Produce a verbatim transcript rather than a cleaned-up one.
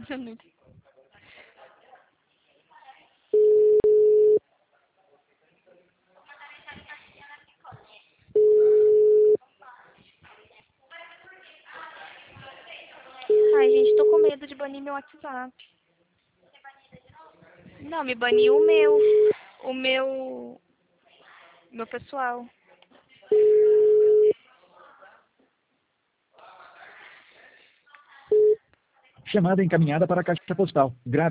Eu não entendi. Ai, gente, tô com medo de banir meu WhatsApp. Não, me baniu o meu. O meu... Meu pessoal. Chamada encaminhada para a caixa postal. Grave.